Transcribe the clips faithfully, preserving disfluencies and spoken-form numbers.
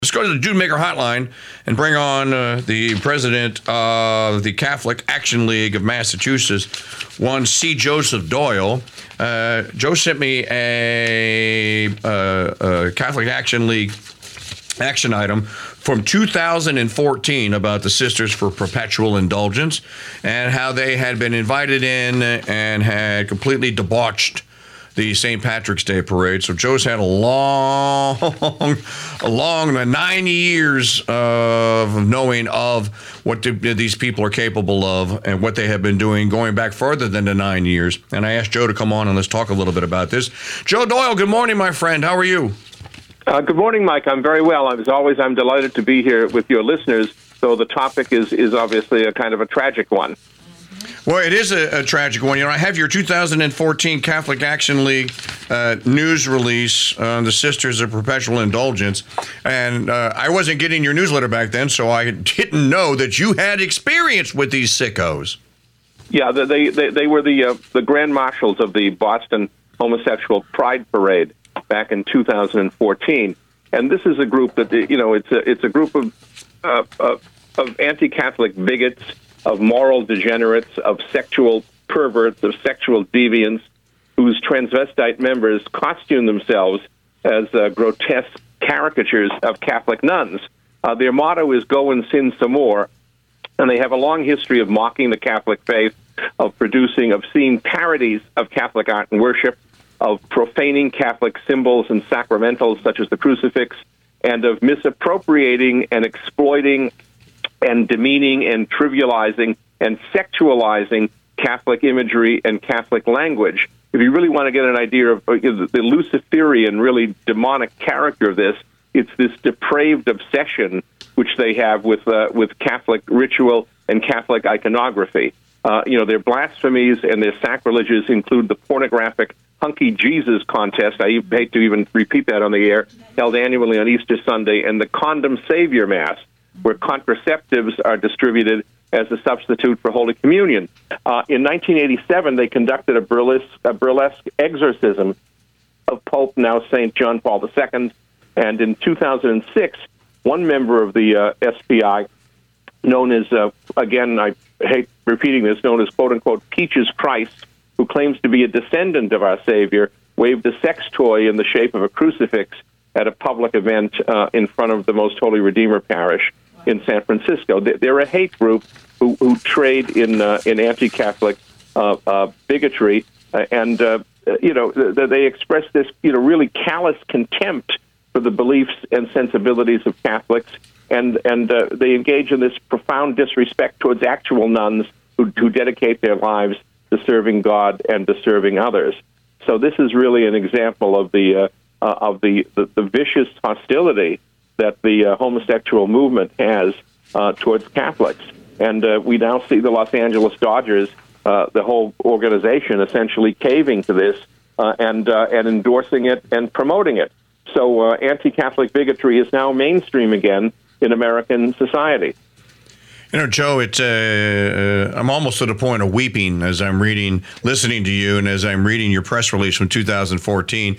Let's go to the Jude Maker Hotline and bring on uh, the president of the Catholic Action League of Massachusetts, one C. Joseph Doyle. Uh, Joe sent me a, a, a Catholic Action League action item from two thousand fourteen about the Sisters for Perpetual Indulgence and how they had been invited in and had completely debauched the Saint Patrick's Day parade. So Joe's had a long, a long nine years of knowing of what the, these people are capable of and what they have been doing going back further than the nine years. And I asked Joe to come on and let's talk a little bit about this. Joe Doyle, good morning, my friend. How are you? Uh, good morning, Mike. I'm very well. As always, I'm delighted to be here with your listeners. So the topic is, is obviously a kind of a tragic one. Well, it is a, a tragic one. You know, I have your two thousand fourteen Catholic Action League uh, news release on the Sisters of Perpetual Indulgence, and uh, I wasn't getting your newsletter back then, so I didn't know that you had experience with these sickos. Yeah, they they, they were the uh, the grand marshals of the Boston Homosexual Pride Parade back in two thousand fourteen, and this is a group that you know it's a it's a group of uh, of, of anti-Catholic bigots, of moral degenerates, of sexual perverts, of sexual deviants, whose transvestite members costume themselves as uh, grotesque caricatures of Catholic nuns. Uh, their motto is "Go and sin some more," and they have a long history of mocking the Catholic faith, of producing obscene parodies of Catholic art and worship, of profaning Catholic symbols and sacramentals such as the crucifix, and of misappropriating and exploiting and demeaning and trivializing and sexualizing Catholic imagery and Catholic language. If you really want to get an idea of the Luciferian, really demonic character of this, it's this depraved obsession which they have with uh, with Catholic ritual and Catholic iconography. Uh, you know, their blasphemies and their sacrileges include the pornographic Hunky Jesus contest, I hate to even repeat that on the air, held annually on Easter Sunday, and the Condom Savior Mass, where contraceptives are distributed as a substitute for Holy Communion. Uh, in nineteen eighty-seven, they conducted a burlesque, a burlesque exorcism of Pope, now Saint John Paul the Second. And in two thousand six, one member of the uh, S P I, known as, uh, again, I hate repeating this, known as, quote-unquote, Peaches Christ, who claims to be a descendant of our Savior, waved a sex toy in the shape of a crucifix at a public event uh, in front of the Most Holy Redeemer Parish in San Francisco. They're a hate group who, who trade in uh, in anti-Catholic uh, uh, bigotry, uh, and uh, you know th- they express this you know really callous contempt for the beliefs and sensibilities of Catholics, and and uh, they engage in this profound disrespect towards actual nuns who, who dedicate their lives to serving God and to serving others. So this is really an example of the uh, uh, of the, the the vicious hostility that the uh, homosexual movement has uh, towards Catholics. And uh, we now see the Los Angeles Dodgers, uh, the whole organization, essentially caving to this uh, and uh, and endorsing it and promoting it. So uh, anti-Catholic bigotry is now mainstream again in American society. You know, Joe, it's uh, uh, I'm almost to the point of weeping as I'm reading, listening to you, and as I'm reading your press release from two thousand fourteen.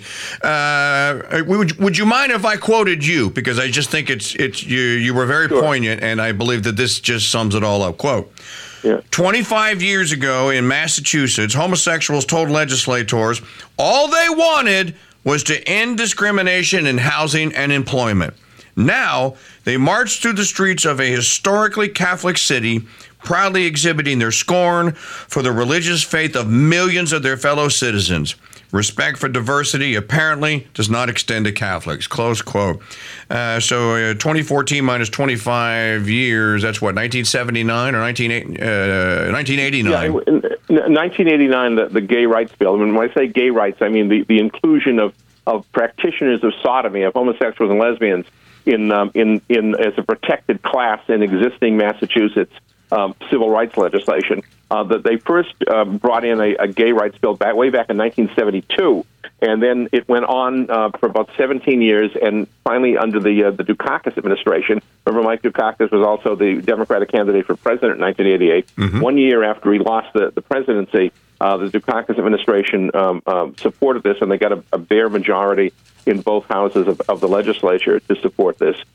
Uh, would, would you mind if I quoted you? Because I just think it's it's you. You were very Sure. poignant, and I believe that this just sums it all up. Quote. Yeah. twenty-five years ago in Massachusetts, homosexuals told legislators all they wanted was to end discrimination in housing and employment. Now, they march through the streets of a historically Catholic city, proudly exhibiting their scorn for the religious faith of millions of their fellow citizens. Respect for diversity apparently does not extend to Catholics, close quote. Uh, so uh, twenty fourteen minus twenty-five years, that's what, nineteen seventy-nine or nineteen eighty-nine? Yeah, in nineteen eighty-nine, the, the gay rights bill. I mean, when I say gay rights, I mean the, the inclusion of, of practitioners of sodomy, of homosexuals and lesbians, in um, in in as a protected class in existing Massachusetts um, civil rights legislation. Uh, that they first uh, brought in a, a gay rights bill back way back in nineteen seventy-two, and then it went on uh, for about seventeen years, and finally under the uh, the Dukakis administration. Remember, Mike Dukakis was also the Democratic candidate for president in nineteen eighty-eight. Mm-hmm. One year after he lost the, the presidency, uh, the Dukakis administration um, um, supported this, and they got a, a bare majority in both houses of, of the legislature to support this. The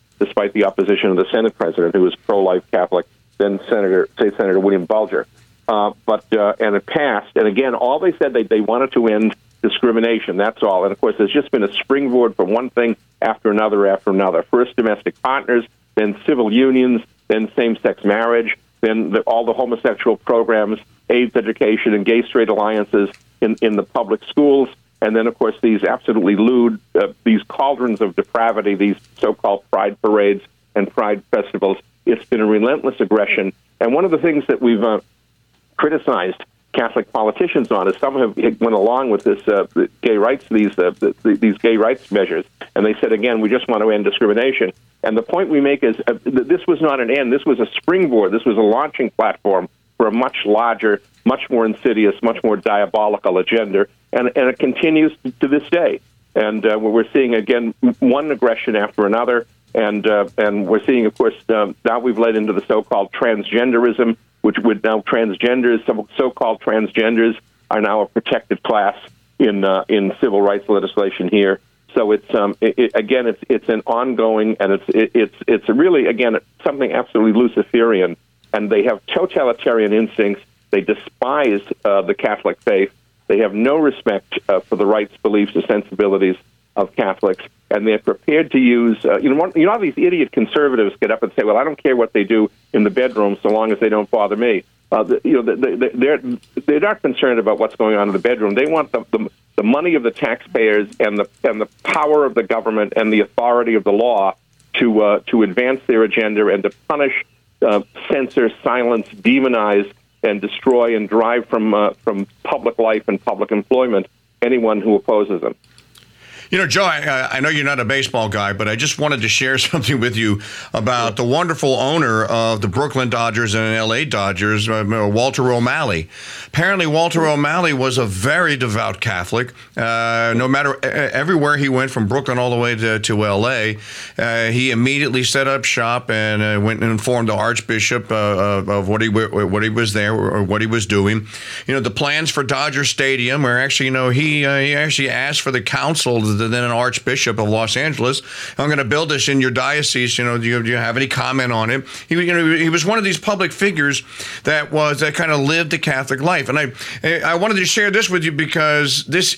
despite the opposition of the Senate president, who was pro-life Catholic, then Senator, State Senator William Bulger. Uh, but uh, and it passed. And again, all they said they they wanted to end discrimination. That's all. And of course, there's just been a springboard from one thing after another after another. First, domestic partners, then civil unions, then same-sex marriage, then the, all the homosexual programs, AIDS education, and gay-straight alliances in in the public schools. And then, of course, these absolutely lewd, uh, these cauldrons of depravity, these so-called pride parades and pride festivals. It's been a relentless aggression. And one of the things that we've uh, criticized Catholic politicians on is some have went along with this uh, gay rights, these uh, the, these gay rights measures, and they said again, we just want to end discrimination. And the point we make is uh, this was not an end. This was a springboard. This was a launching platform for a much larger, much more insidious, much more diabolical agenda, and and it continues to this day. And uh, we're seeing again one aggression after another, and uh, and we're seeing, of course, uh, now we've led into the so-called transgenderism, which would now transgenders, some so-called transgenders, are now a protected class in uh, in civil rights legislation here. So it's um, it, it, again, it's it's an ongoing, and it's it, it's it's really again something absolutely Luciferian, and they have totalitarian instincts. They despise uh, the Catholic faith. They have no respect uh, for the rights, beliefs, or sensibilities of Catholics, and they're prepared to use, uh, you know, one, you know, how these idiot conservatives get up and say, "Well, I don't care what they do in the bedroom, so long as they don't bother me." Uh, the, you know, they, they, they're they're not concerned about what's going on in the bedroom. They want the, the the money of the taxpayers and the and the power of the government and the authority of the law to uh, to advance their agenda and to punish, uh, censor, silence, demonize, and destroy and drive from uh, from public life and public employment anyone who opposes them. You know, Joe, I, I know you're not a baseball guy, but I just wanted to share something with you about the wonderful owner of the Brooklyn Dodgers and L A Dodgers, uh, Walter O'Malley. Apparently, Walter O'Malley was a very devout Catholic. Uh, no matter everywhere he went, from Brooklyn all the way to, to L A, uh, he immediately set up shop and uh, went and informed the Archbishop uh, of, of what he what he was there or what he was doing. You know, the plans for Dodger Stadium, where actually, you know, he uh, he actually asked for the council to than an Archbishop of Los Angeles. I'm going to build this in your diocese. You know, do you, do you have any comment on it? He, you know, he was one of these public figures that was that kind of lived a Catholic life, and I I wanted to share this with you because this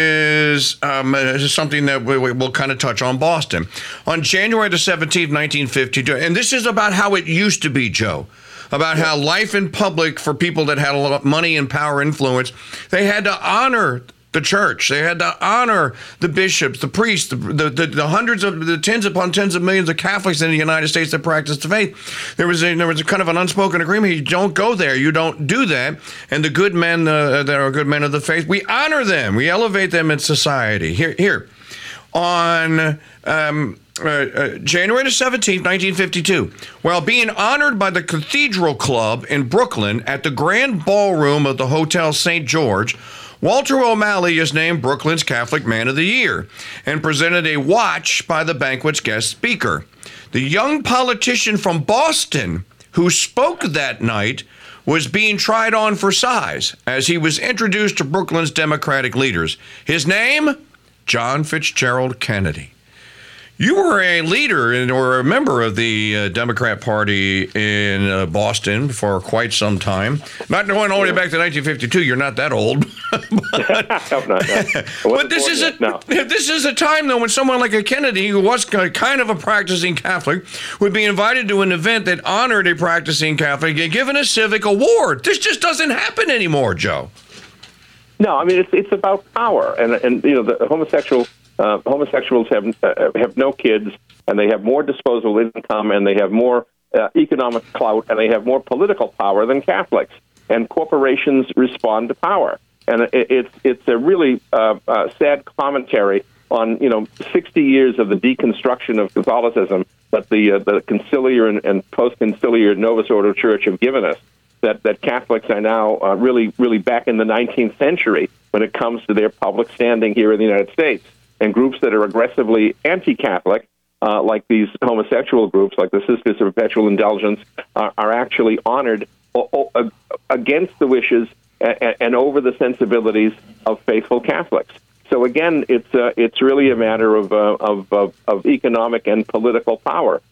is um, something that we, we'll kind of touch on Boston on January the seventeenth, nineteen fifty-two, and this is about how it used to be, Joe. About how life in public for people that had a lot of money and power influence, they had to honor the church. They had to honor the bishops, the priests, the, the, the, the hundreds of, the tens upon tens of millions of Catholics in the United States that practiced the faith. There was a, there was a kind of an unspoken agreement. You don't go there. You don't do that. And the good men uh, that are good men of the faith, we honor them. We elevate them in society. Here, here, on um, uh, uh, January the seventeenth, nineteen fifty-two, while being honored by the Cathedral Club in Brooklyn at the Grand Ballroom of the Hotel Saint George, Walter O'Malley is named Brooklyn's Catholic Man of the Year and presented a watch by the banquet's guest speaker. The young politician from Boston who spoke that night was being tried on for size as he was introduced to Brooklyn's Democratic leaders. His name? John Fitzgerald Kennedy. You were a leader in, or a member of the uh, Democrat Party in uh, Boston for quite some time. Not going all the way back to nineteen fifty-two. You're not that old. but, no, no, no. but this is a no. this is a time though when someone like a Kennedy, who was kind of a practicing Catholic, would be invited to an event that honored a practicing Catholic and given a civic award. This just doesn't happen anymore, Joe. No, I mean it's it's about power, and and you know the homosexual. Uh, homosexuals have uh, have no kids, and they have more disposable income, and they have more uh, economic clout, and they have more political power than Catholics. And corporations respond to power, and it, it's it's a really uh, uh, sad commentary on you know sixty years of the deconstruction of Catholicism that the uh, the conciliar and, and post-conciliar Novus Ordo Church have given us. That that Catholics are now uh, really really back in the nineteenth century when it comes to their public standing here in the United States. And groups that are aggressively anti-Catholic, uh, like these homosexual groups, like the Sisters of Perpetual Indulgence, uh, are actually honored o- o- against the wishes and, and over the sensibilities of faithful Catholics. So again, it's uh, it's really a matter of, uh, of, of of economic and political power.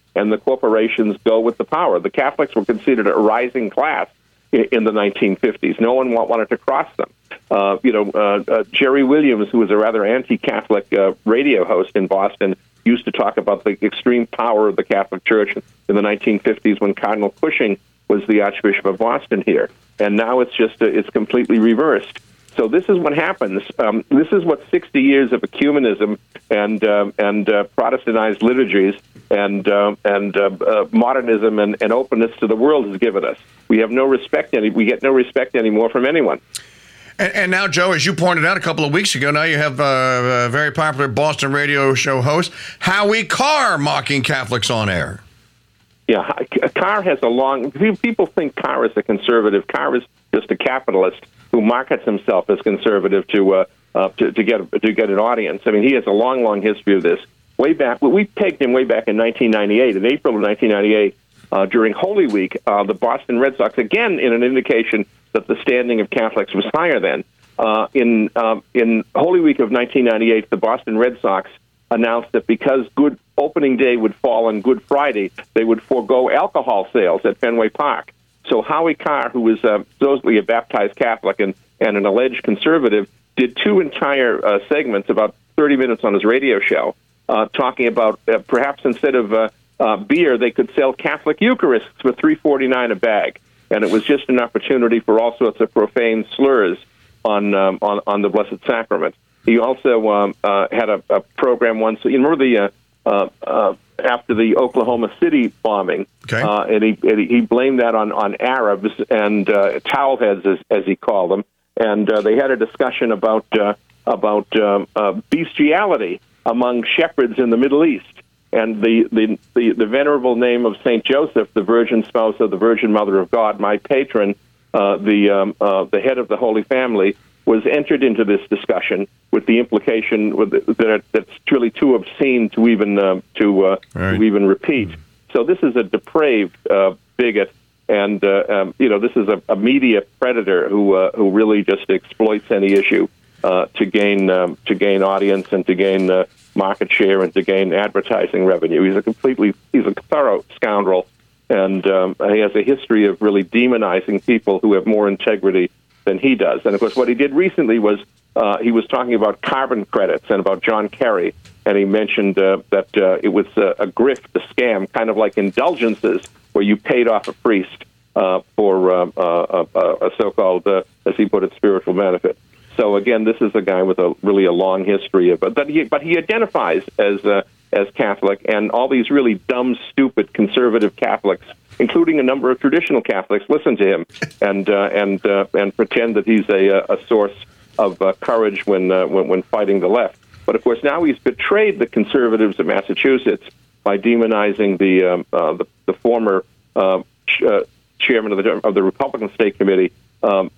and the corporations go with the power. The Catholics were considered a rising class in, in the nineteen fifties. No one wanted to cross them. Uh, you know, uh, uh, Jerry Williams, who was a rather anti-Catholic uh, radio host in Boston, used to talk about the extreme power of the Catholic Church in the nineteen fifties when Cardinal Cushing was the Archbishop of Boston here. And now it's just, uh, it's completely reversed. So this is what happens. Um, this is what sixty years of ecumenism and uh, and uh, Protestantized liturgies and uh, and uh, uh, modernism and, and openness to the world has given us. We have no respect any. We get no respect anymore from anyone. And, and now, Joe, as you pointed out a couple of weeks ago, now you have uh, a very popular Boston radio show host Howie Carr mocking Catholics on air. Yeah, Carr has a long. People think Carr is a conservative. Carr is just a capitalist who markets himself as conservative to uh, uh, to, to get to get an audience. I mean, he has a long, long history of this. Way back, we pegged him way back in nineteen ninety-eight. In April of nineteen ninety-eight, uh, during Holy Week, uh, the Boston Red Sox, again in an indication that the standing of Catholics was higher then. Uh, in um, in Holy Week of nineteen ninety-eight, the Boston Red Sox announced that because Good Opening Day would fall on Good Friday, they would forego alcohol sales at Fenway Park. So Howie Carr, who was uh, supposedly a baptized Catholic and, and an alleged conservative, did two entire uh, segments, about thirty minutes on his radio show, uh, talking about uh, perhaps instead of uh, uh, beer, they could sell Catholic Eucharists for three forty-nine a bag. And it was just an opportunity for all sorts of profane slurs on um, on, on the Blessed Sacrament. He also um, uh, had a, a program once. You remember the uh, uh, uh, after the Oklahoma City bombing, okay. uh, and he and he blamed that on, on Arabs and uh, towelheads, as, as he called them. And uh, they had a discussion about uh, about um, uh, bestiality among shepherds in the Middle East. And the, the, the, the venerable name of Saint Joseph, the Virgin Spouse of the Virgin Mother of God, my patron, uh, the um, uh, the head of the Holy Family, was entered into this discussion with the implication with the, that that's truly too obscene to even uh, to, uh, right. to even repeat. So this is a depraved uh, bigot, and uh, um, you know this is a, a media predator who uh, who really just exploits any issue uh, to gain um, to gain audience and to gain uh, market share and to gain advertising revenue. He's a completely he's a thorough scoundrel, and um, he has a history of really demonizing people who have more integrity than he does. And of course, what he did recently was uh, he was talking about carbon credits and about John Kerry, and he mentioned uh, that uh, it was a, a grift, a scam, kind of like indulgences, where you paid off a priest uh, for uh, uh, uh, a so-called, uh, as he put it, spiritual benefit. So again, this is a guy with a really a long history of, but he, but he identifies as uh, as Catholic, and all these really dumb, stupid, conservative Catholics, including a number of traditional Catholics, listen to him and uh, and uh, and pretend that he's a, a source of uh, courage when, uh, when when fighting the left. But of course, now he's betrayed the conservatives of Massachusetts by demonizing the um, uh, the, the former uh, ch- uh, chairman of the of the Republican State Committee, um,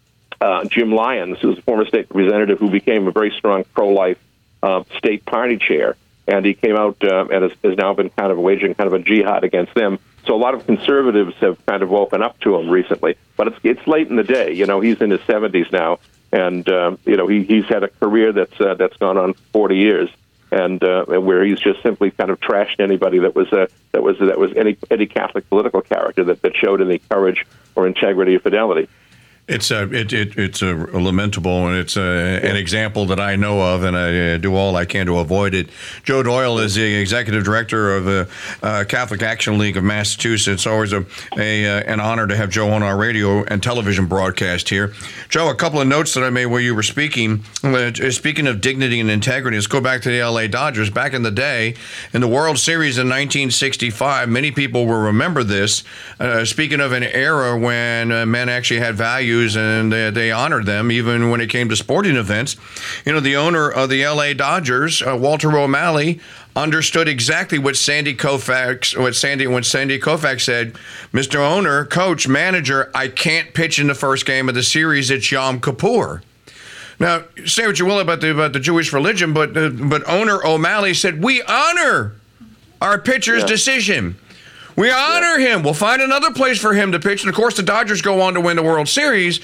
uh, Jim Lyons, who was a former state representative who became a very strong pro-life uh, state party chair. And he came out uh, and has, has now been kind of waging kind of a jihad against them. So a lot of conservatives have kind of woken up to him recently. But it's it's late in the day. You know, he's in his seventies now, and uh, you know he he's had a career that's uh, that's gone on forty years, and uh, where he's just simply kind of trashed anybody that was uh, that was that was any any Catholic political character that, that showed any courage or integrity or fidelity. It's a it, it it's a lamentable, and it's a, an example that I know of, and I do all I can to avoid it. Joe Doyle is the executive director of the uh, Catholic Action League of Massachusetts. It's always a, a uh, an honor to have Joe on our radio and television broadcast here. Joe, a couple of notes that I made while you were speaking. Uh, speaking of dignity and integrity, let's go back to the L A Dodgers. Back in the day, in the World Series in nineteen sixty-five, many people will remember this. Uh, speaking of an era when uh, men actually had value, and they, they honored them even when it came to sporting events. You know, the owner of the L A Dodgers, uh, Walter O'Malley, understood exactly what Sandy Koufax, what Sandy, when Sandy Koufax said, "Mister Owner, coach, manager, I can't pitch in the first game of the series. It's Yom Kippur." Now, say what you will about the about the Jewish religion, but uh, but owner O'Malley said, "We honor our pitcher's yeah. decision." We honor yeah. him. We'll find another place for him to pitch. And, of course, the Dodgers go on to win the World Series.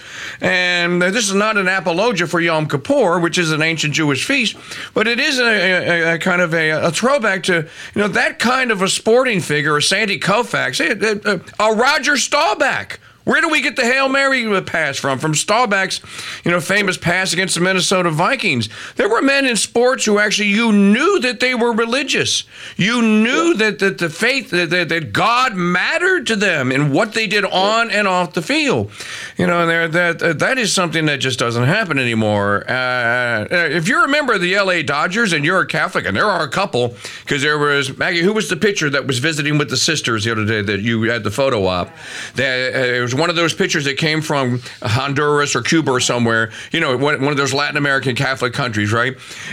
And this is not an apologia for Yom Kippur, which is an ancient Jewish feast, but it is a, a, a kind of a, a throwback to, you know, that kind of a sporting figure, a Sandy Koufax, a, a, a Roger Staubach. Where do we get the Hail Mary pass from? From Staubach's, you know, famous pass against the Minnesota Vikings. There were men in sports who actually, you knew that they were religious. You knew yeah. that, that the faith, that, that God mattered to them in what they did on and off the field. You know, there that that is something that just doesn't happen anymore. Uh, if you remember the L A Dodgers and you're a Catholic, and there are a couple, because there was, Maggie, who was the pitcher that was visiting with the sisters the other day that you had the photo op? That, uh, it was one of those pictures that came from Honduras or Cuba or somewhere, you know, one, one of those Latin American Catholic countries, right?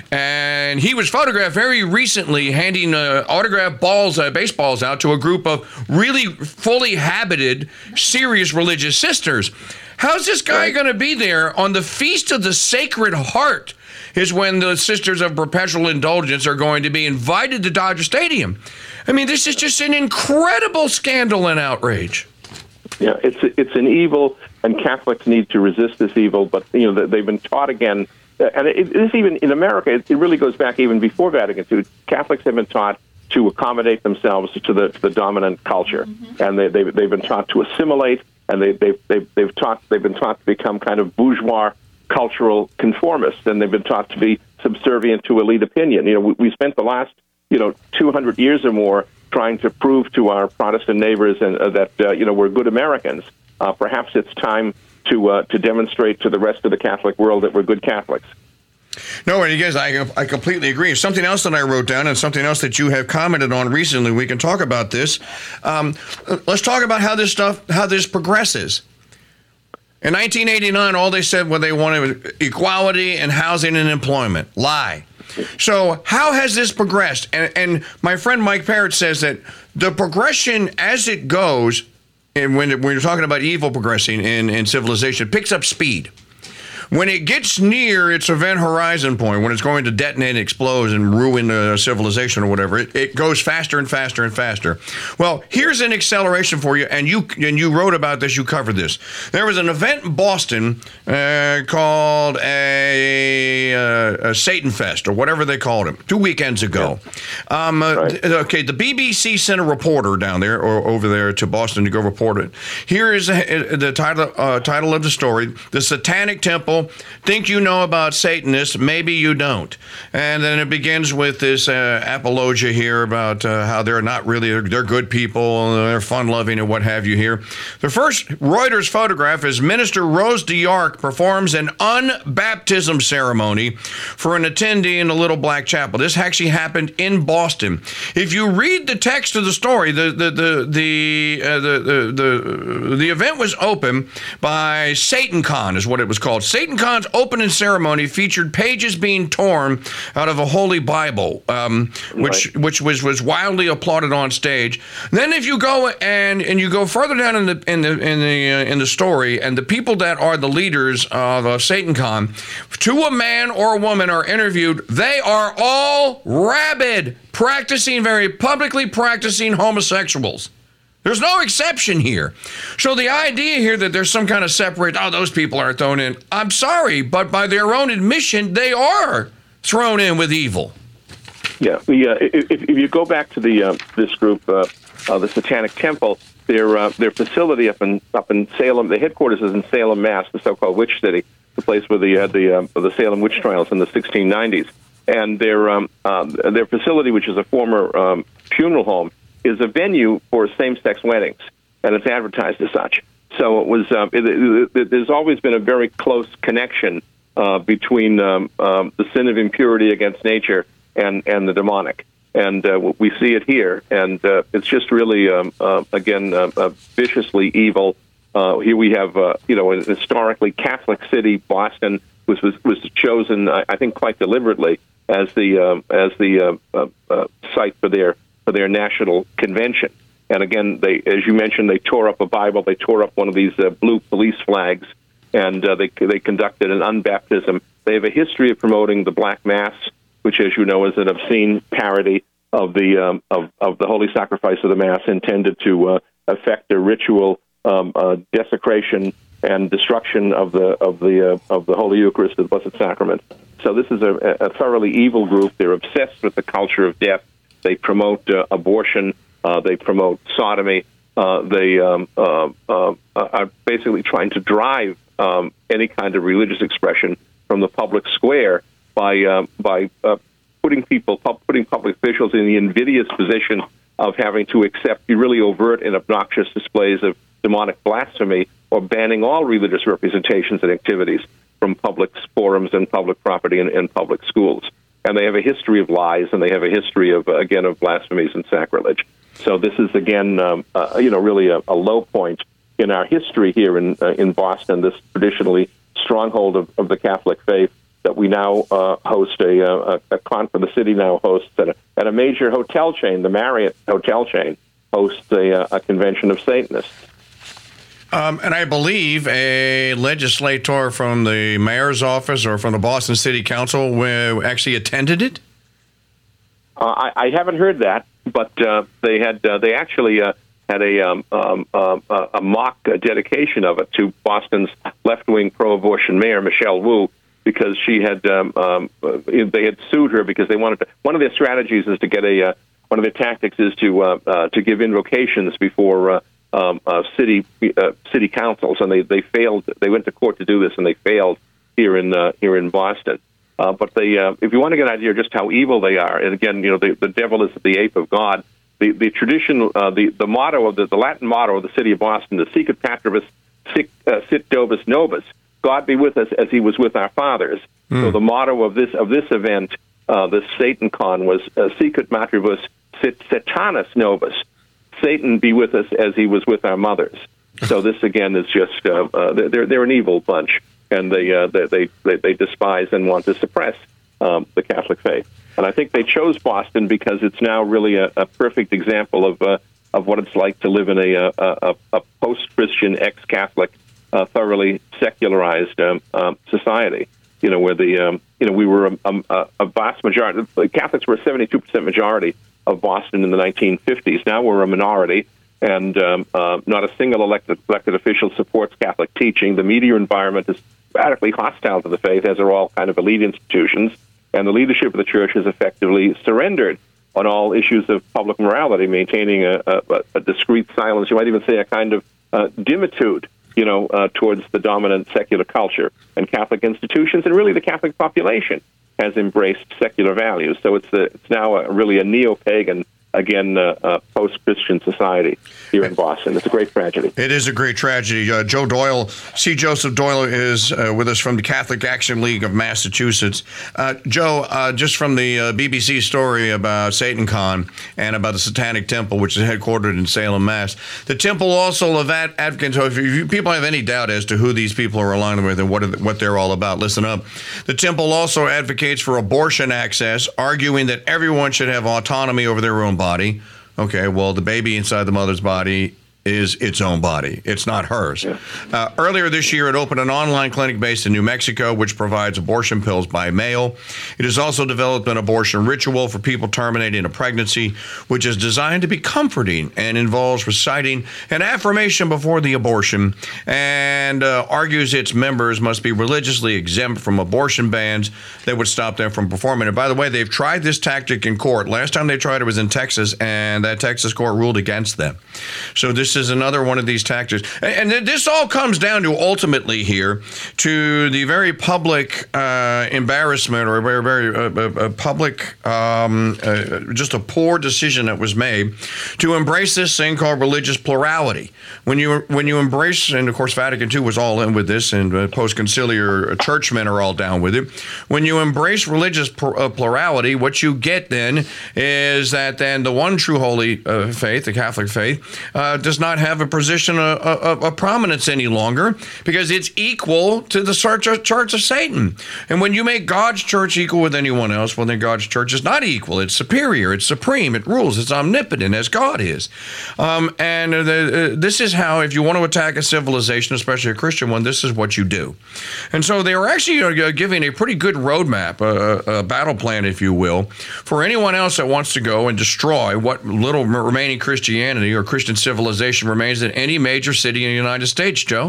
And he was photographed very recently handing uh, autographed balls, uh, baseballs out to a group of really fully habited, serious religious sisters. How's this guy going to be there on the Feast of the Sacred Heart? Is when the Sisters of Perpetual Indulgence are going to be invited to Dodger Stadium. I mean, this is just an incredible scandal and outrage. Yeah, it's it's an evil, and Catholics need to resist this evil. But you know, they've been taught again, and it is even in America. It, it really goes back even before Vatican Two. Catholics have been taught to accommodate themselves to the to the dominant culture, mm-hmm. and they they've, they've been taught to assimilate, and they they they've, they've taught they've been taught to become kind of bourgeois cultural conformists, and they've been taught to be subservient to elite opinion. You know, we, we spent the last you know two hundred years or more trying to prove to our Protestant neighbors and uh, that uh, you know we're good Americans. Uh, perhaps it's time to uh, to demonstrate to the rest of the Catholic world that we're good Catholics. No, and you guys, I I completely agree. Something else that I wrote down, and something else that you have commented on recently. We can talk about this. Um, let's talk about how this stuff, how this progresses. In nineteen eighty-nine, all they said was they wanted equality and housing and employment. Lie. So how has this progressed? And, and my friend Mike Parrott says that the progression as it goes, and when, when you're talking about evil progressing in, in civilization, picks up speed. When it gets near its event horizon point, when it's going to detonate, explode, and ruin uh, civilization or whatever, it, it goes faster and faster and faster. Well, here's an acceleration for you, and you and you wrote about this, you covered this. There was an event in Boston uh, called a, uh, a Satan Fest, or whatever they called it, two weekends ago. Yeah. Um, uh, right. th- okay, the B B C sent a reporter down there, or over there to Boston to go report it. Here is a, the title, uh, title of the story, The Satanic Temple. Think you know about Satanists, maybe you don't. And then it begins with this uh, apologia here about uh, how they're not really, they're, they're good people, and they're fun-loving and what have you here. The first Reuters photograph is Minister Rose DeArc performs an unbaptism ceremony for an attendee in a little black chapel. This actually happened in Boston. If you read the text of the story, the the the the uh, the, the, the, the event was opened by SatanCon, is what it was called. SatanCon's opening ceremony featured pages being torn out of a Holy Bible, um, which right. which was, was wildly applauded on stage. Then, if you go and and you go further down in the in the in the uh, in the story, and the people that are the leaders of uh, SatanCon, to a man or a woman, are interviewed. They are all rabid, practicing very publicly practicing homosexuals. There's no exception here. So the idea here that there's some kind of separate, oh, those people are thrown in, I'm sorry, but by their own admission, they are thrown in with evil. Yeah, we, uh, if, if you go back to the uh, this group, uh, uh, the Satanic Temple, their uh, their facility up in up in Salem, the headquarters is in Salem, Mass, the so-called Witch City, the place where they had the uh, the Salem witch trials in the sixteen nineties, and their um, uh, their facility, which is a former um, funeral home, is a venue for same-sex weddings, and it's advertised as such. So it was. Um, it, it, it, there's always been a very close connection uh, between um, um, the sin of impurity against nature and, and the demonic, and uh, we see it here. And uh, it's just really, um, uh, again, uh, uh, viciously evil. Uh, here we have, uh, you know, an historically Catholic city, Boston, was was, was chosen, I think, quite deliberately as the uh, as the uh, uh, uh, site for their. for their national convention. And again, they, as you mentioned, they tore up a Bible, they tore up one of these uh, blue police flags, and uh, they they conducted an unbaptism. They have a history of promoting the Black Mass, which, as you know, is an obscene parody of the um, of of the holy sacrifice of the Mass, intended to uh, effect a ritual um, uh, desecration and destruction of the of the uh, of the Holy Eucharist, the Blessed Sacrament. So this is a, a thoroughly evil group. They're obsessed with the culture of death. They promote uh, abortion. Uh, they promote sodomy. Uh, they um, uh, uh, are basically trying to drive um, any kind of religious expression from the public square by uh, by uh, putting people, putting public officials in the invidious position of having to accept really overt and obnoxious displays of demonic blasphemy, or banning all religious representations and activities from public forums and public property and, and public schools. And they have a history of lies, and they have a history of, uh, again, of blasphemies and sacrilege. So this is, again, um, uh, you know, really a, a low point in our history here in uh, in Boston, this traditionally stronghold of, of the Catholic faith, that we now uh, host a, a, a conference. The city now hosts at a, at a major hotel chain, the Marriott hotel chain, hosts a, a convention of Satanists. Um, and I believe a legislator from the mayor's office or from the Boston City Council uh, actually attended it. Uh, I, I haven't heard that, but uh, they had uh, they actually uh, had a um, um, uh, a mock uh, dedication of it to Boston's left-wing pro-abortion mayor Michelle Wu, because she had um, um, they had sued her because they wanted to. One of their strategies is to get a uh, one of their tactics is to uh, uh, to give invocations before uh, um, uh, city uh, city councils, and they, they failed. They went to court to do this, and they failed here in uh, here in Boston. Uh, but they, uh, if you want to get an idea of just how evil they are, and again, you know, the, the devil is the ape of God. The the tradition, uh, the the motto of the, the Latin motto of the city of Boston, the Sicut Patribus, Sic, uh, Sit Dovus Nobis. God be with us as He was with our fathers. Mm. So the motto of this of this event, uh, this Satan Con, was uh, Sicut Matribus, Sit Satanas Nobis. Satan be with us as he was with our mothers. So this again is just uh, uh, they're they're an evil bunch, and they uh, they, they they despise and want to suppress um, the Catholic faith. And I think they chose Boston because it's now really a, a perfect example of uh, of what it's like to live in a a, a post-Christian, ex-Catholic, uh, thoroughly secularized um, um, society. You know, where the um, you know we were a, a, a vast majority. The Catholics were a seventy-two percent majority of Boston in the nineteen fifties. Now we're a minority, and um, uh, not a single elected elected official supports Catholic teaching. The media environment is radically hostile to the faith, as are all kind of elite institutions. And the leadership of the church has effectively surrendered on all issues of public morality, maintaining a, a, a discreet silence. You might even say a kind of uh, dimitude, you know, uh, towards the dominant secular culture. And Catholic institutions, and really the Catholic population, has embraced secular values. So it's a, it's now a, really a neo-pagan, again, uh, uh, post-Christian society here in Boston. It's a great tragedy. It is a great tragedy. Uh, Joe Doyle, C. Joseph Doyle is uh, with us from the Catholic Action League of Massachusetts. Uh, Joe, uh, just from the uh, B B C story about SatanCon and about the Satanic Temple, which is headquartered in Salem, Mass. The temple also of that advocates. So if you, people have any doubt as to who these people are aligned with and what are the, what they're all about, listen up. The temple also advocates for abortion access, arguing that everyone should have autonomy over their own body. Body. Okay, well, the baby inside the mother's body is its own body. It's not hers. Yeah. Uh, earlier this year, it opened an online clinic based in New Mexico, which provides abortion pills by mail. It has also developed an abortion ritual for people terminating a pregnancy, which is designed to be comforting and involves reciting an affirmation before the abortion, and uh, argues its members must be religiously exempt from abortion bans that would stop them from performing it. By the way, they've tried this tactic in court. Last time they tried it was in Texas, and that Texas court ruled against them. So this is another one of these tactics. And, and this all comes down to ultimately here to the very public uh, embarrassment or a very, very uh, uh, public, um, uh, just a poor decision that was made to embrace this thing called religious plurality. When you when you embrace, and of course Vatican Two was all in with this, and uh, post-conciliar churchmen are all down with it. When you embrace religious pl- uh, plurality, what you get then is that then the one true holy uh, faith, the Catholic faith, uh, does not not have a position of, of, of prominence any longer because it's equal to the church, church of Satan. And when you make God's church equal with anyone else, well, then God's church is not equal. It's superior. It's supreme. It rules. It's omnipotent as God is. Um, and the, uh, this is how, if you want to attack a civilization, especially a Christian one, this is what you do. And so they were actually uh, giving a pretty good roadmap, a, a battle plan, if you will, for anyone else that wants to go and destroy what little remaining Christianity or Christian civilization remains in any major city in the United States, Joe.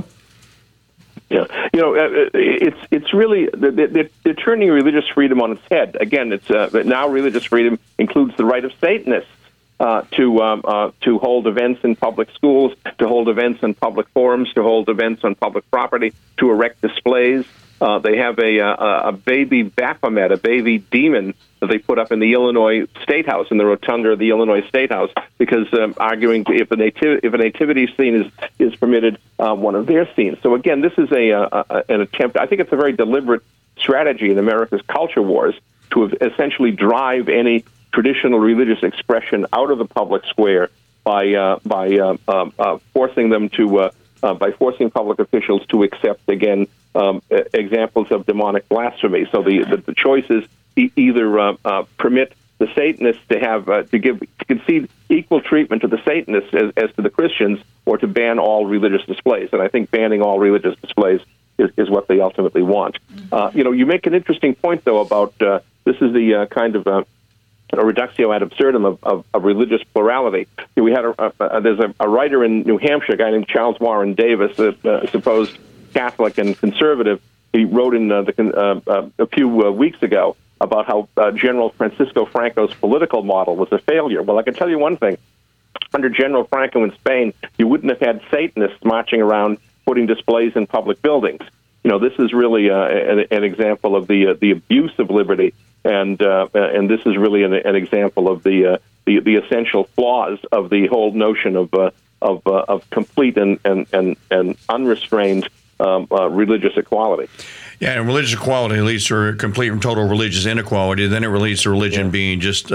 Yeah, you know, uh, it's it's really they're, they're turning religious freedom on its head. Again, it's uh, now religious freedom includes the right of Satanists uh, to um, uh, to hold events in public schools, to hold events in public forums, to hold events on public property, to erect displays. Uh, they have a, a a baby Baphomet, a baby demon that they put up in the Illinois State House, in the rotunda of the Illinois State House, because um, arguing if a nativ- if a nativity scene is is permitted, uh, one of their scenes. So again, this is a, a, a an attempt. I think it's a very deliberate strategy in America's culture wars to essentially drive any traditional religious expression out of the public square by uh, by uh, uh, uh, forcing them to uh, uh, by forcing public officials to accept again. Um, examples of demonic blasphemy. So the the, the choice is e- either uh, uh, permit the Satanists to have uh, to give to concede equal treatment to the Satanists as, as to the Christians, or to ban all religious displays. And I think banning all religious displays is, is what they ultimately want. Uh, you know, you make an interesting point though about uh, this is the uh, kind of uh, a reductio ad absurdum of, of, of religious plurality. We had a, a, there's a, a writer in New Hampshire, a guy named Charles Warren Davis, a uh, supposed Catholic and conservative. He wrote in uh, the, uh, uh, a few uh, weeks ago about how uh, General Francisco Franco's political model was a failure. Well, I can tell you one thing. Under General Franco in Spain, you wouldn't have had Satanists marching around putting displays in public buildings. You know, this is really uh, an, an example of the uh, the abuse of liberty, and uh, and this is really an, an example of the, uh, the the essential flaws of the whole notion of uh, of uh, of complete and and and, and unrestrained Um, uh, religious equality. Yeah, and religious equality leads to complete and total religious inequality. Then it leads to religion yeah. being just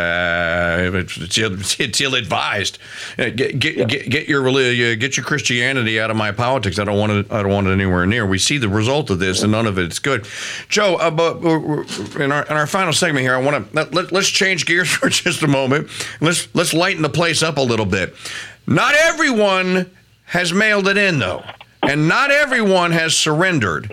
uh, it's, it's ill-advised. Get get, yeah. get get your get your Christianity out of my politics. I don't want it. I don't want it anywhere near. We see the result of this, yeah. and none of it's good. Joe, uh, but in our in our final segment here, I want to let, let, let's change gears for just a moment. Let's let's lighten the place up a little bit. Not everyone has mailed it in, though. And not everyone has surrendered.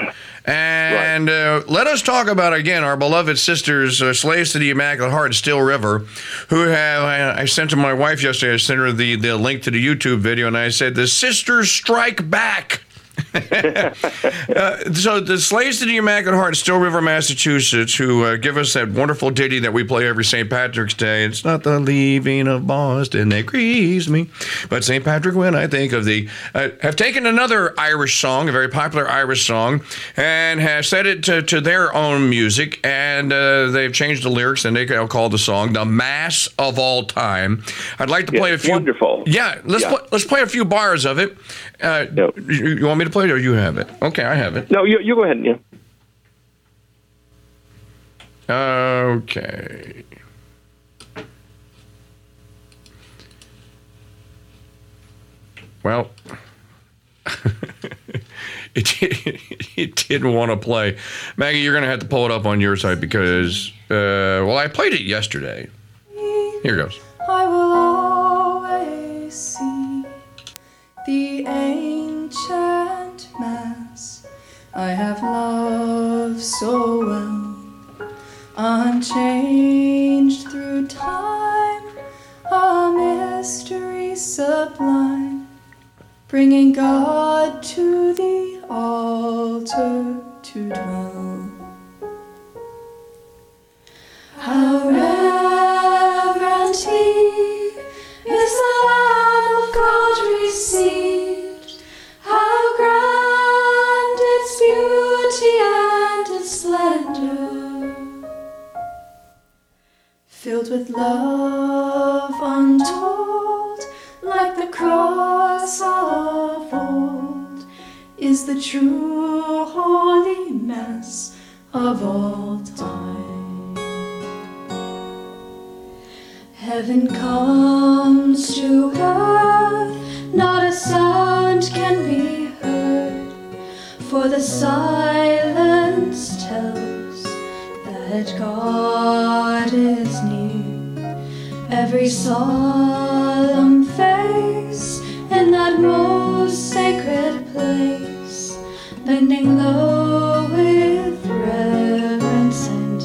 And uh, let us talk about, again, our beloved sisters, uh, Slaves to the Immaculate Heart, Still River, who have, I, I sent to my wife yesterday, I sent her the, the link to the YouTube video, and I said, the sisters strike back. uh, so the Slaves to the Immaculate Heart, Still River, Massachusetts, who uh, give us that wonderful ditty that we play every Saint Patrick's Day. It's not the leaving of Boston that grieves me, but Saint Patrick when I think of thee, uh, have taken another Irish song, a very popular Irish song, and have set it to, to their own music, and uh, they've changed the lyrics, and they call the song "The Mass of All Time." I'd like to play it's a few. Wonderful. Yeah, let's yeah. Play, let's play a few bars of it. Uh, no. you, you want me to play it, or you have it? Okay, I have it. No, you you go ahead. Yeah. Okay. Well, it, it, it didn't want to play. Maggie, you're going to have to pull it up on your side because, uh, well, I played it yesterday. Here goes. I will always see the ancient Mass I have loved so well, unchanged through time, a mystery sublime, bringing God to the altar to dwell. How reverently is the Lamb of God received, how grand its beauty and its splendor, filled with love untold, like the cross of old, is the true holy Mass of all time. Heaven comes to earth, not For the silence tells that God is near. Every solemn face in that most sacred place, bending low with reverence and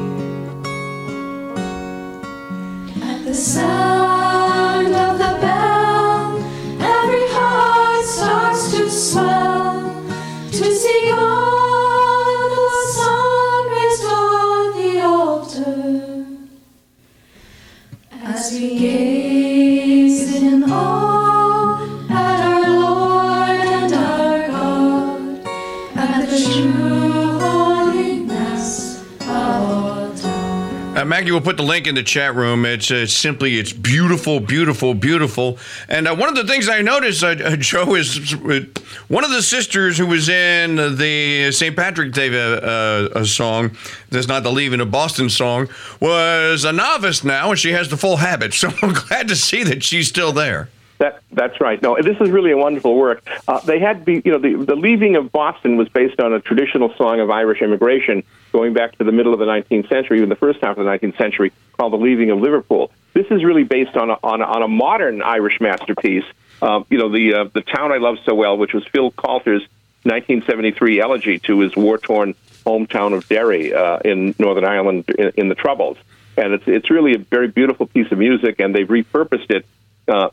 fear. At the sound of the bell, every heart starts to swell, to see God the Son raised on the altar. As we gaze in awe at our Lord and our God, at the true holy mass of all time. Uh, Maggie will put the link in the chat room. It's uh, simply, it's beautiful, beautiful, beautiful. And uh, one of the things I noticed, uh, uh, Joe, is uh, one of the sisters who was in the Saint Patrick's Day uh, uh, song, that's not the Leaving of Boston song, was a novice now, and she has the full habit. So I'm glad to see that she's still there. That, that's right. No, this is really a wonderful work. Uh, they had, be, you know, the, the Leaving of Boston was based on a traditional song of Irish immigration going back to the middle of the nineteenth century, even the first half of the nineteenth century, called The Leaving of Liverpool. This is really based on a, on a, on a modern Irish masterpiece. Uh, you know, the uh, the Town I Love So Well, which was Phil Coulter's nineteen seventy-three elegy to his war-torn hometown of Derry uh, in Northern Ireland in, in the Troubles. And it's it's really a very beautiful piece of music, and they've repurposed it uh,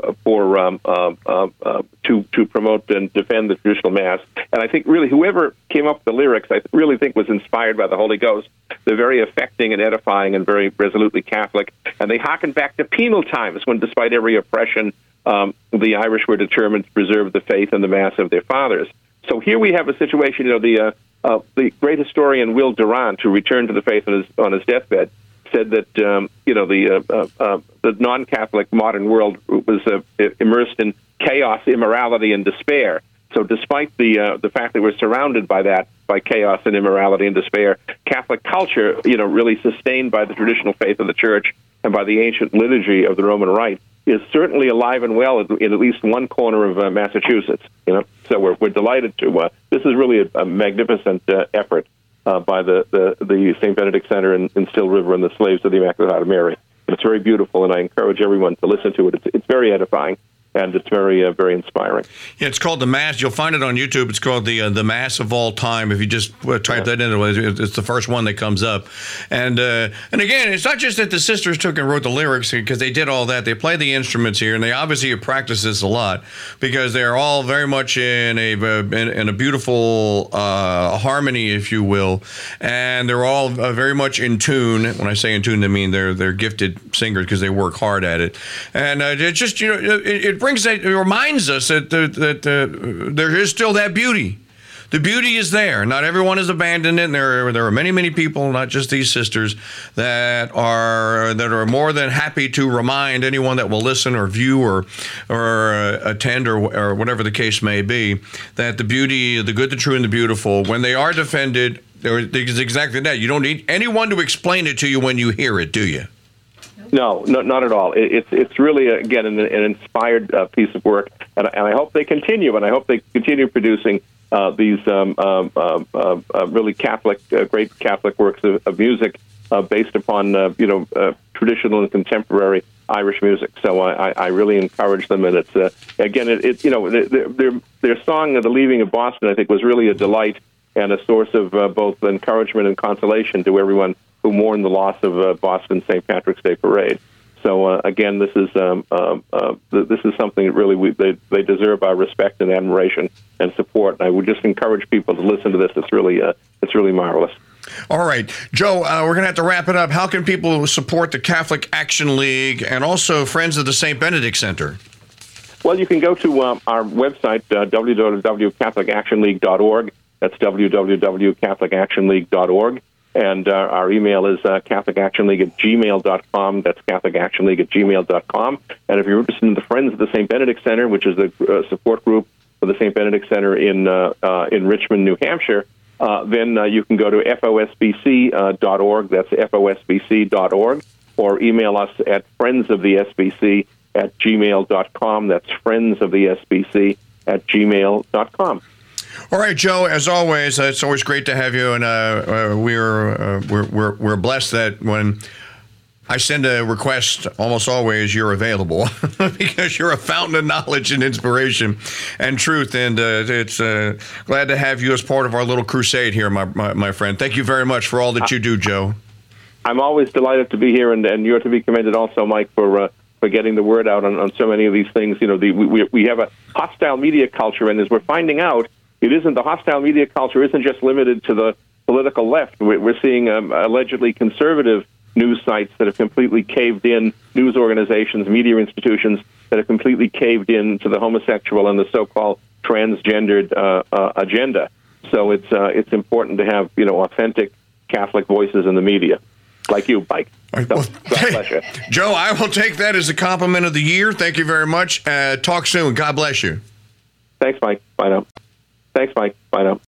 for um, uh, uh, uh, to to promote and defend the traditional mass. And I think really whoever came up with the lyrics, I really think was inspired by the Holy Ghost. They're very affecting and edifying and very resolutely Catholic. And they harken back to penal times when, despite every oppression, um, the Irish were determined to preserve the faith and the mass of their fathers. So here we have a situation. You know, the uh, uh, the great historian Will Durant, who returned to the faith on his on his deathbed, said that um, you know the uh, uh, uh, the non-Catholic modern world was uh, immersed in chaos, immorality, and despair. So, despite the uh, the fact that we're surrounded by that, by chaos and immorality and despair, Catholic culture, you know, really sustained by the traditional faith of the Church and by the ancient liturgy of the Roman Rite, is certainly alive and well in, in at least one corner of uh, Massachusetts. You know, so we're we're delighted to. Uh, this is really a, a magnificent uh, effort uh, by the the, the Saint Benedict Center in, in Still River and the Slaves of the Immaculate Heart of Mary. And it's very beautiful, and I encourage everyone to listen to it. It's, it's very edifying. And it's very, uh, very inspiring. Yeah, it's called The Mass. You'll find it on YouTube. It's called the uh, the Mass of All Time. If you just uh, type yeah. that in, it's the first one that comes up. And uh, and again, it's not just that the sisters took and wrote the lyrics, because they did all that. They play the instruments here, and they obviously have practiced this a lot, because they're all very much in a in, in a beautiful uh, harmony, if you will, and they're all uh, very much in tune. When I say in tune, I mean they're they're gifted singers because they work hard at it. And uh, it just you know it, it brings that, it reminds us that that, that uh, there is still that beauty. The beauty is there. Not everyone has abandoned it. And there, there are many, many people, not just these sisters, that are that are more than happy to remind anyone that will listen or view or or uh, attend or or whatever the case may be, that the beauty, the good, the true, and the beautiful, when they are defended, it's exactly that. You don't need anyone to explain it to you when you hear it, do you? No, no, not at all. It, it's it's really, again, an, an inspired uh, piece of work, and, and I hope they continue, and I hope they continue producing uh, these um, um, uh, uh, uh, really Catholic, uh, great Catholic works of, of music uh, based upon, uh, you know, uh, traditional and contemporary Irish music. So I, I really encourage them, and it's, uh, again, it, it you know, their, their, their song, The Leaving of Boston, I think, was really a delight and a source of uh, both encouragement and consolation to everyone who mourn the loss of uh, Boston Saint Patrick's Day Parade. So uh, again, this is um, uh, uh, this is something that really we, they they deserve our respect and admiration and support. And I would just encourage people to listen to this. It's really uh, it's really marvelous. All right, Joe, uh, we're going to have to wrap it up. How can people support the Catholic Action League and also Friends of the Saint Benedict Center? Well, you can go to um, our website, uh, w w w dot catholic action league dot org. That's w w w dot catholic action league dot org. And uh, our email is uh, catholic action league at gmail dot com. That's catholic action league at gmail dot com. And if you're interested in the Friends of the Saint Benedict Center, which is the uh, support group for the Saint Benedict Center in uh, uh, in Richmond, New Hampshire, uh, then uh, you can go to f o s b c dot org. That's f o s b c dot org. Or email us at friends of the s b c at gmail dot com. That's friends of the s b c at gmail dot com. All right, Joe. As always, uh, it's always great to have you, and uh, uh, we're, uh, we're we're we're blessed that when I send a request, almost always you're available because you're a fountain of knowledge and inspiration and truth. And uh, it's uh, glad to have you as part of our little crusade here, my, my my friend. Thank you very much for all that you do, Joe. I'm always delighted to be here, and, and you're to be commended also, Mike, for uh, for getting the word out on, on so many of these things. You know, the, we we have a hostile media culture, and as we're finding out, it isn't the hostile media culture isn't just limited to the political left. We're, we're seeing um, allegedly conservative news sites that have completely caved in, news organizations, media institutions that have completely caved in to the homosexual and the so-called transgendered uh, uh, agenda. So it's uh, it's important to have, you know, authentic Catholic voices in the media, like you, Mike. So, well, God bless you. Joe, I will take that as a compliment of the year. Thank you very much. Uh, talk soon. God bless you. Thanks, Mike. Bye now. Thanks, Mike. Bye now.